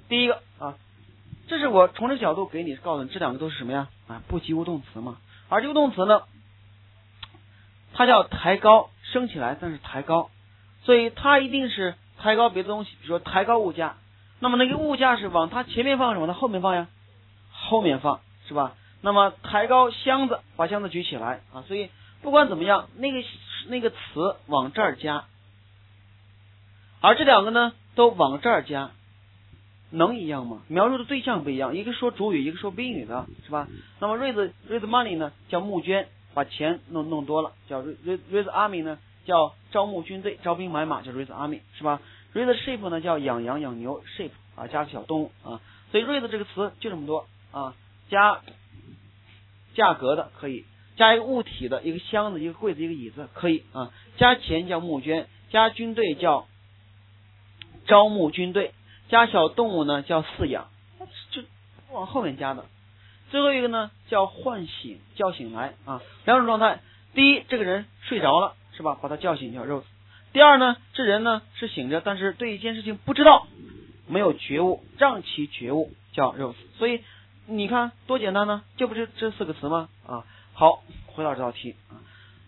第一个啊，这是我从这个角度给你告诉你，这两个都是什么呀？啊，不及物动词嘛。而及物动词呢，它叫抬高，升起来，但是抬高，所以它一定是抬高别的东西，比如说抬高物价。那么那个物价是往它前面放，什么？它后面放呀？后面放，是吧？那么抬高箱子，把箱子举起来啊。所以不管怎么样，那个词往这儿加，而这两个呢都往这儿加，能一样吗？描述的对象不一样，一个说主语，一个说宾语的，是吧？那么 raise money 呢叫募捐，把钱弄多了，叫 raise army 呢叫招募军队，招兵买马，叫 raise army， 是吧？raise sheep 呢叫养羊养牛 sheep 啊，加个小动物啊。所以 raise 这个词就这么多啊，加价格的可以，加一个物体的，一个箱子，一个柜子，一个椅子可以啊。加钱叫募捐，加军队叫招募军队，加小动物呢叫饲养，就往后面加的。最后一个呢叫唤醒，叫醒来啊。两种状态，第一，这个人睡着了，是吧？把他叫醒叫 rose。第二呢，这人呢是醒着，但是对一件事情不知道，没有觉悟，让其觉悟叫 rose。所以你看多简单呢，就不是这四个词吗？啊，好，回到这道题啊。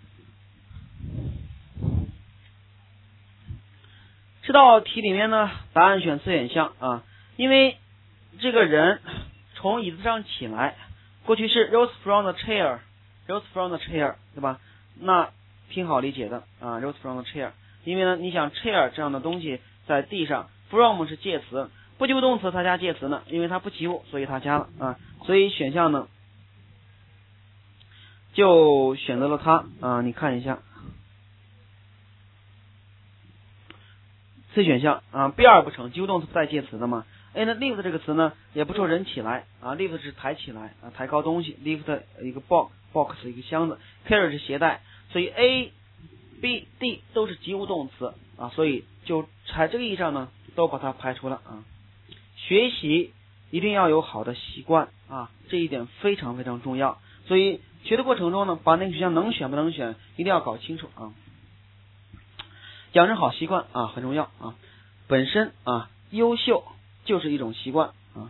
这道题里面呢，答案选 C 选项啊，因为这个人从椅子上起来，过去式 rose from the chair，rose from the chair， 对吧？那挺好理解的啊 ，rose from the chair， 因为呢，你想 chair 这样的东西在地上 ，from 是介词，不及物动词它加介词呢，因为它不及物，所以它加了啊，所以选项呢就选择了它啊，你看一下。C 选项啊 ，B2 不成，及物动词不带介词的嘛。A 呢 ，lift 这个词呢也不说人起来啊 ，lift 是抬起来啊，抬高东西 ，lift 一个 box 一个箱子 ，carry 是携带，所以 A、B、D 都是及物动词啊，所以就在这个意义上呢，都把它排除了啊。学习一定要有好的习惯啊，这一点非常非常重要，所以学的过程中呢，把那个选项能选不能选一定要搞清楚啊。养成好习惯啊很重要啊，本身啊优秀就是一种习惯啊，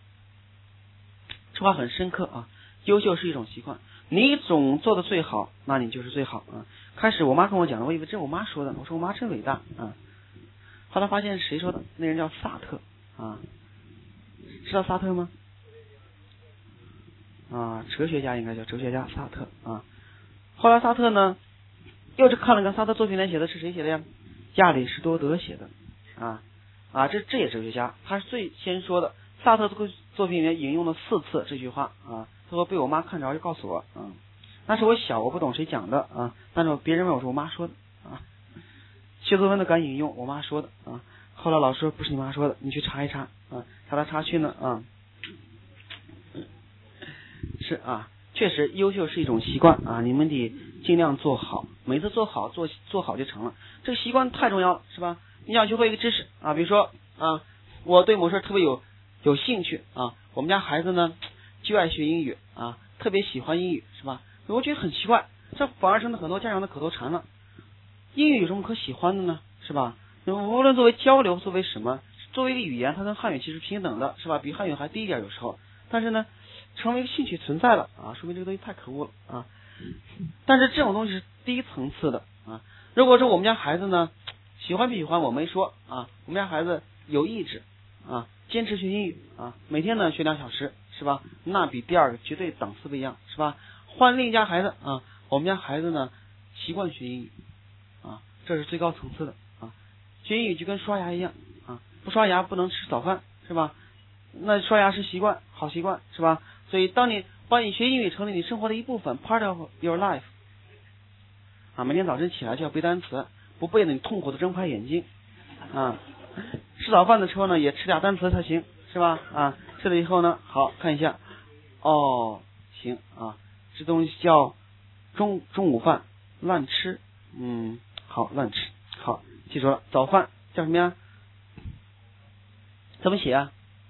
这话很深刻啊，优秀是一种习惯，你总做的最好，那你就是最好啊。开始我妈跟我讲的，我以为这是我妈说的，我说我妈真伟大啊，后来发现是谁说的？那人叫萨特啊，知道萨特吗？啊，哲学家应该叫哲学家萨特啊。后来萨特呢又是看了看萨特作品里写的是谁写的呀？亚里士多德写的这也是哲学家，他是最先说的。萨特作品里面引用了4次这句话啊，他说被我妈看着就告诉我啊，那时我小我不懂谁讲的啊，但是别人问我说我妈说的啊，写作文的敢引用我妈说的啊，后来老师说不是你妈说的，你去查一查啊，查来查去呢啊，是啊，确实优秀是一种习惯啊，你们得尽量做好，每次做好做好就成了，这个习惯太重要了，是吧？你想学会一个知识啊，比如说啊，我对某事特别有兴趣啊，我们家孩子呢就爱学英语啊，特别喜欢英语，是吧？我觉得很奇怪，这反而成了很多家长的口头禅了。英语有什么可喜欢的呢？是吧？无论作为交流，作为什么，作为一个语言，它跟汉语其实平等的，是吧？比汉语还低一点有时候，但是呢，成为一个兴趣存在了啊，说明这个东西太可恶了啊。但是这种东西是低层次的啊。如果说我们家孩子呢喜欢不喜欢我没说啊，我们家孩子有意志啊，坚持学英语啊，每天呢学2小时，是吧？那比第二个绝对档次不一样，是吧？换另一家孩子啊，我们家孩子呢习惯学英语啊，这是最高层次的啊。学英语就跟刷牙一样啊，不刷牙不能吃早饭，是吧？那刷牙是习惯，好习惯，是吧？所以当你把你学英语成了你生活的一部分 ，part of your life 啊，每天早晨起来就要背单词，不背呢你痛苦的睁不开眼睛啊。吃早饭的时候呢也吃点单词才行，是吧？啊，吃了以后呢，好看一下，哦，行啊，这东西叫中午饭乱吃，好乱吃，好记住了，早饭叫什么呀？怎么写啊？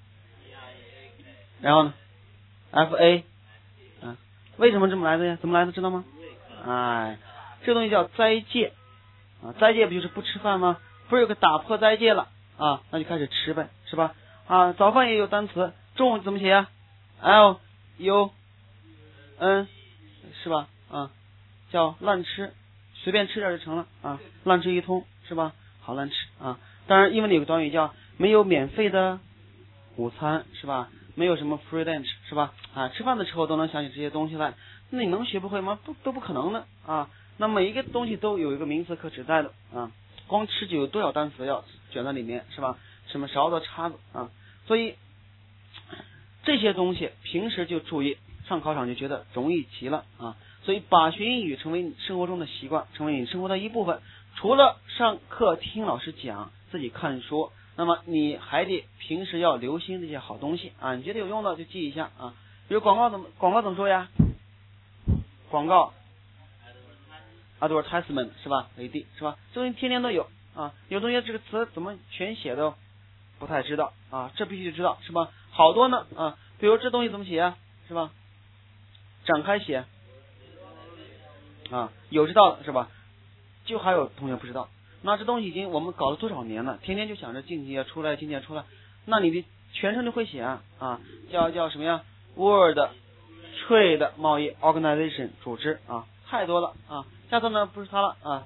然后呢 FA 啊，为什么这么来的呀？怎么来的知道吗？哎，这东西叫斋戒啊，斋戒不就是不吃饭吗？不是有个打破斋戒了啊，那就开始吃呗，是吧？ 啊，早饭也有单词，中午怎么写呀？L U N 是吧？啊，叫乱吃，随便吃点就成了啊，乱吃一通是吧？好乱吃啊！当然，英文里有个短语叫没有免费的午餐是吧？没有什么 free lunch 是吧？啊，吃饭的时候都能想起这些东西来，那你能学不会吗？都不可能的啊！那每一个东西都有一个名词可指代的啊，光吃就有多少单词要卷在里面是吧？什么勺子、叉子啊，所以这些东西平时就注意，上考场就觉得容易极了啊！所以把学英语成为你生活中的习惯，成为你生活的一部分。除了上课听老师讲，自己看书，那么你还得平时要留心这些好东西啊！你觉得有用的就记一下啊。比如广告怎么说呀？广告 advertisement 是吧 ？AD 是吧？这东西天天都有啊。有同学这个词怎么全写的不太知道啊，这必须知道是吧？好多呢啊，比如这东西怎么写啊，是吧？展开写啊，有知道的是吧？就还有同学不知道，那这东西已经我们搞了多少年了，天天就想着晋级出来，那你的全称就会写啊，叫什么呀 ？World Trade 贸易 Organization 组织啊，太多了啊。下次呢不是它了啊，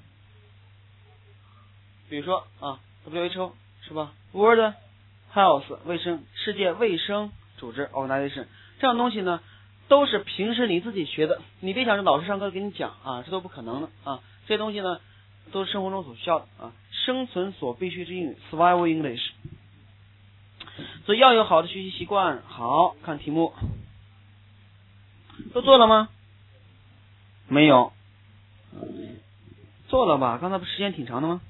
比如说啊 WHO 是吧 ？World Health 世界卫生组织 Organization 这样东西呢，都是平时你自己学的，你别想着老师上课给你讲啊，这都不可能的啊。这些东西呢，都是生活中所需要的啊，生存所必须之英语 ，survival English。所以要有好的学习习惯。好，看题目，都做了吗？没有，做了吧？刚才不时间挺长的吗？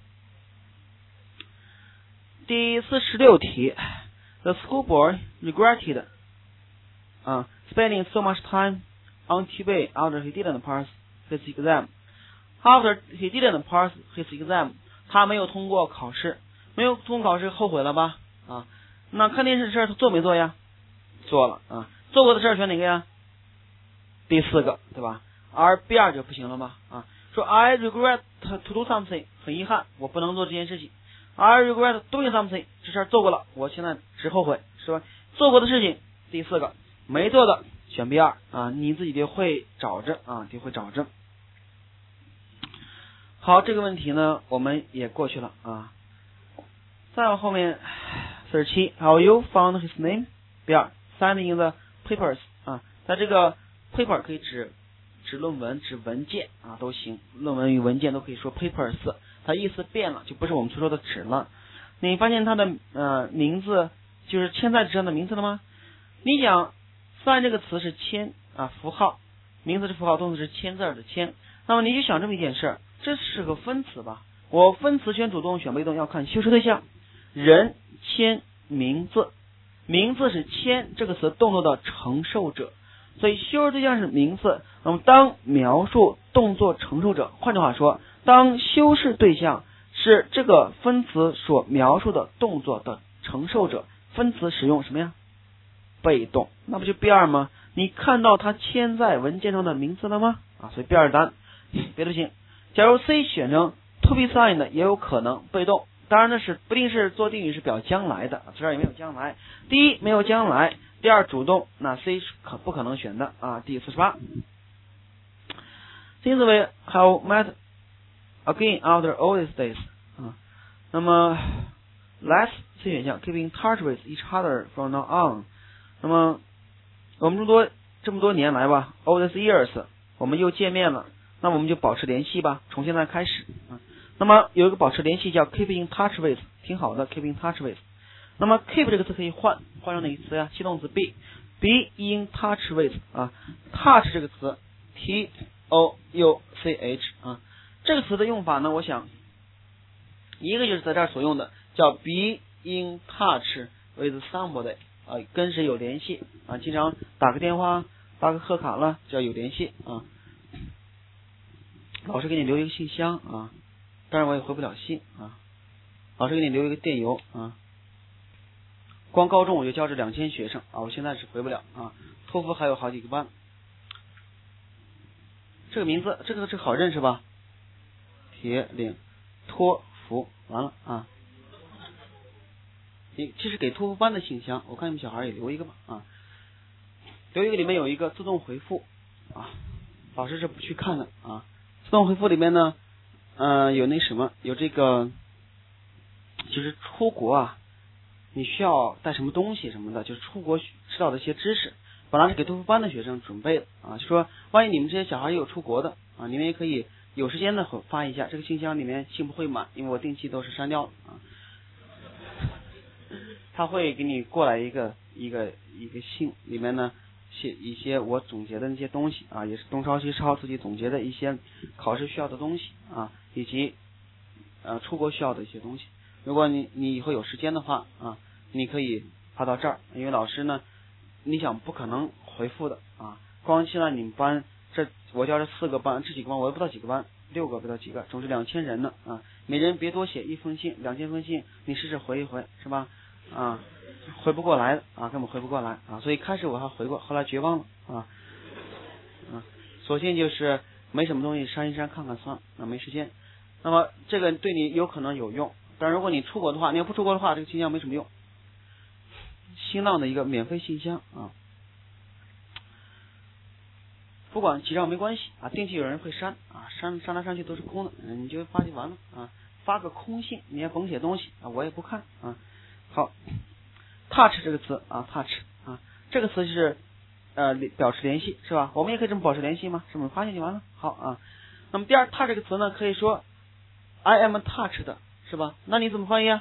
第46题 ，The school boy regretted spending so much time on TV after he didn't pass his exam.After he didn't pass his exam， 他没有通过考试，后悔了吧？啊，那看电视的事他做没做呀？做了啊，做过的事选哪个呀？第4个，对吧？而B2就不行了吧？啊，说 I regret to do something， 很遗憾，我不能做这件事情。I regret doing something， 这事做过了，我现在只后悔，是吧？做过的事情，第4个，没做的选B2啊，你自己得会找着。好，这个问题呢，我们也过去了啊。再往后面47 ，How you found his name？ B2 ，signing in the papers 啊，它这个 paper 可以指论文、指文件啊都行，论文与文件都可以说 papers， 它意思变了，就不是我们所说的纸了。你发现它的名字就是签在纸上的名字了吗？你想 sign 这个词是签啊，符号，名字是符号，动词是签字的签，那么你就想这么一件事，这是个分词吧？我分词选主动选被动要看修饰对象，人签名字，名字是签这个词动作的承受者，所以修饰对象是名字。那么当描述动作承受者，换句话说，当修饰对象是这个分词所描述的动作的承受者，分词使用什么呀？被动，那不就 B2 吗？你看到它签在文件中的名字了吗？啊，所以 B2 答案别的不行。假如 C 选成 to be signed 也有可能被动，当然那是不一定是做定语是表将来的，这儿也没有将来。第一没有将来，第二主动，那 C 是不可能选的啊。第48，金子为 have met again after all these days 啊，那么 Let's C 选项 keep in touch with each other from now on。那么我们这么多年来吧 ，all these years， 我们又见面了，那我们就保持联系吧，从现在开始啊。那么有一个保持联系叫 keep in touch with， 挺好的 keep in touch with。那么 keep 这个词可以换成哪个词呀？系动词 be in touch with 啊 ，touch 这个词 T O U C H 啊，这个词的用法呢，我想一个就是在这儿所用的叫 be in touch with somebody。跟谁有联系啊？经常打个电话、发个贺卡了，叫有联系啊。老师给你留一个信箱啊，当然我也回不了信啊。老师给你留一个电邮啊。光高中我就教这2000学生啊，我现在是回不了啊。托福还有好几个班。这个名字，这个好认识吧？铁岭托福，完了啊。 这是给托福班的信箱，我看你们小孩也留一个吧啊，留一个里面有一个自动回复啊，老师是不去看的啊。自动回复里面呢，有那什么，有这个就是出国啊，你需要带什么东西什么的，就是出国知道的一些知识，本来是给托福班的学生准备的啊，就说万一你们这些小孩也有出国的啊，你们也可以有时间的发一下，这个信箱里面信不会满，因为我定期都是删掉的啊。他会给你过来一个信，里面呢写一些我总结的那些东西啊，也是东抄西抄自己总结的一些考试需要的东西啊，以及出国需要的一些东西。如果你以后有时间的话啊，你可以发到这儿，因为老师呢，你想不可能回复的啊。光现在你们班我教这4个班，这几个班我也不知道几个班，6个不知道几个，总之2000人呢啊，每人别多写1封信，2000封信，你试试回一回是吧？啊，回不过来的啊，根本回不过来啊，所以开始我还回过，后来绝望了啊，索性就是没什么东西删一删看看算了，没时间。那么这个对你有可能有用，但如果你出国的话，你要不出国的话，这个信箱没什么用。新浪的一个免费信箱啊，不管几张没关系啊，定期有人会删啊，删来删去都是空的，你就发就完了啊，发个空信，你也甭写东西啊，我也不看啊。好 ，touch 这个词啊 ，touch 啊，这个词是表示联系是吧？我们也可以这么保持联系吗？是不是发现就完了？好啊。那么第二 touch 这个词呢，可以说 I am touched 是吧？那你怎么翻译啊？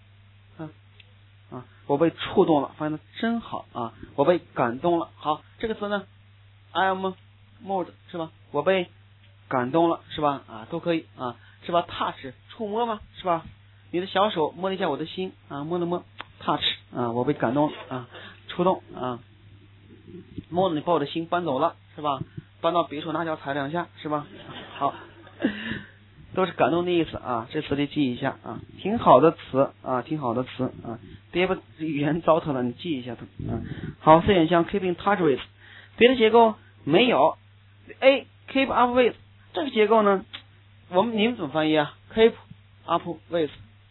我被触动了，翻译的真好啊！我被感动了。好，这个词呢 I am moved 是吧？我被感动了是吧？啊，都可以啊，是吧 ？touch 触摸嘛是吧？你的小手摸了一下我的心啊，摸了摸 touch 啊，我被感动啊，触动啊，摸了你把我的心搬走了是吧？搬到别处拿脚踩2下是吧？好，都是感动的意思啊，这词得记一下啊，挺好的词啊，挺好的词啊，别把语言糟蹋了，你记一下它啊。好，C 选项 keep in touch with， 别的结构没有。A keep up with 这个结构呢，你们怎么翻译啊 ？keep up with，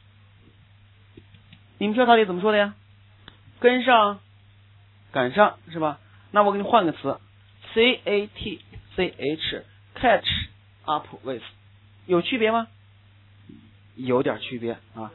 你们知道它得怎么说的呀？跟上，赶上是吧？那我给你换个词 catch up with， 有区别吗？有点区别啊。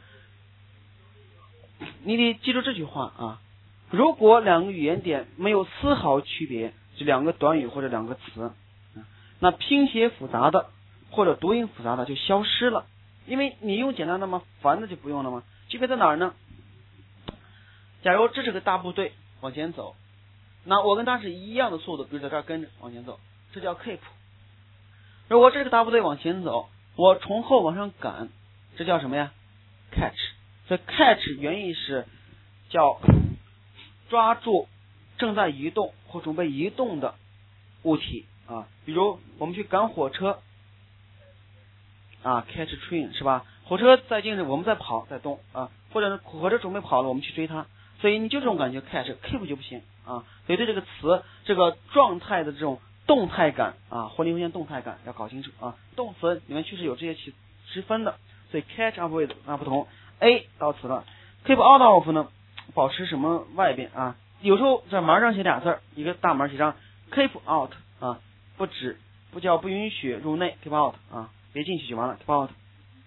你得记住这句话啊，如果2个语言点没有丝毫区别，就2个短语或者2个词，那拼写复杂的或者读音复杂的就消失了，因为你用简单的吗？繁的就不用了吗？区别在哪儿呢？假如这是个大部队往前走，那我跟他是一样的速度，比如在这儿跟着往前走，这叫 keep。如果这个大部队往前走，我从后往上赶，这叫什么呀 ？catch。所以 catch 原意是叫抓住正在移动或准备移动的物体啊，比如我们去赶火车啊 ，catch train 是吧？火车在进着，我们在跑，在动啊，或者火车准备跑了，我们去追它，所以你就这种感觉 catch，keep 就不行啊。所以对这个词这个状态的这种动态感啊，活灵活现动态感要搞清楚啊。动词里面确实有这些区分的，所以 catch up with 不同。A 到词了 ，keep out of 呢，保持什么外边啊？有时候在门上写俩字，一个大门写上 keep out 啊，不允许入内 keep out 啊，别进去就完了 keep out。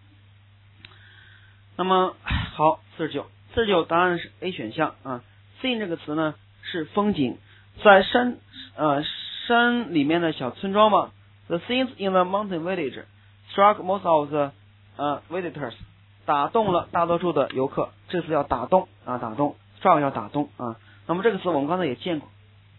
那么好，49答案是 A 选项啊。scene 这个词呢是风景，在山里面的小村庄嘛。The scenes in the mountain village struck most of the visitors。打动了大多数的游客，这个词叫打动啊，打动 ，struck 叫打动啊。那么这个词我们刚才也见过，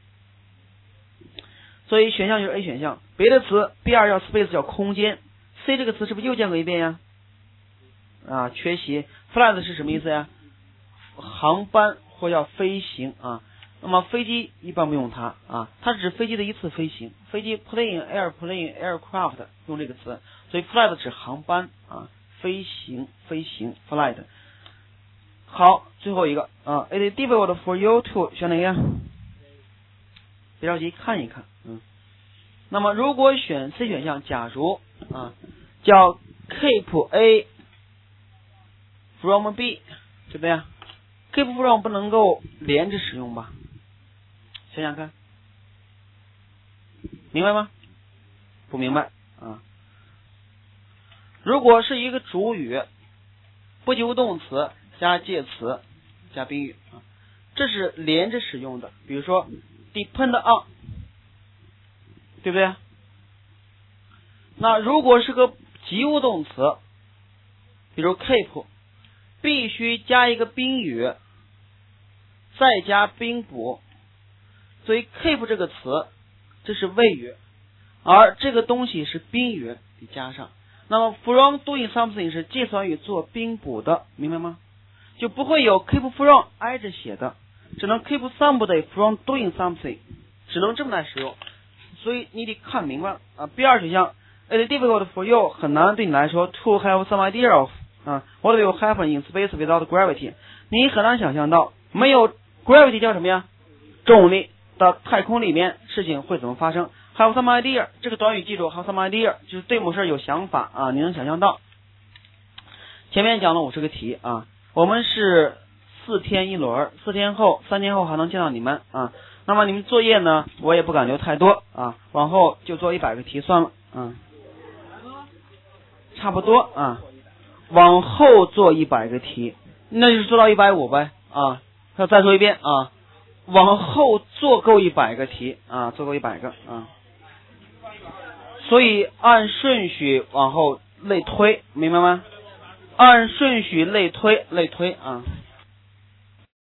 所以选项就是 A 选项。别的词 B2 叫 space 叫空间 ，C 这个词是不是又见过一遍呀？啊，缺席 ，flight 是什么意思呀？航班或叫飞行啊。那么飞机一般不用它啊，它是指飞机的一次飞行，飞机 plane、airplane、aircraft 用这个词，所以 flight 指航班啊。飞行 flight。 好，最后一个啊 ，it is difficult for you to 选哪个呀？别着急，看一看，那么如果选 C 选项，假如啊叫 keep A from B， 对不对呀 keep from 不能够连着使用吧？想想看，明白吗？不明白啊。如果是一个主语，不及物动词加介词加宾语啊，这是连着使用的。比如说 depend on， 对不对？那如果是个及物动词，比如 keep， 必须加一个宾语，再加宾补。所以 keep 这个词，这是谓语，而这个东西是宾语，得加上。那么 from doing something 是介词短语做宾补的，明白吗？就不会有 keep from 挨着写的，只能 keep somebody from doing something， 只能这么来使用。所以你得看明白啊。B 二选项 ，It is difficult for you， 很难对你来说 to have some idea of what will happen in space without gravity。你很难想象到没有 gravity 叫什么呀？重力的太空里面事情会怎么发生 ？Have some idea 这个短语记住 ，have some idea 就是对某事有想法啊，你能想象到。前面讲了50个题啊，我们是4天一轮，4天后、3天后还能见到你们啊。那么你们作业呢，我也不敢留太多啊，往后就做100个题算了，差不多啊，往后做100个题，那就是做到150呗啊。要再说一遍啊。往后做够100个题啊，做够100个啊，所以按顺序往后类推，明白吗？按顺序类推啊。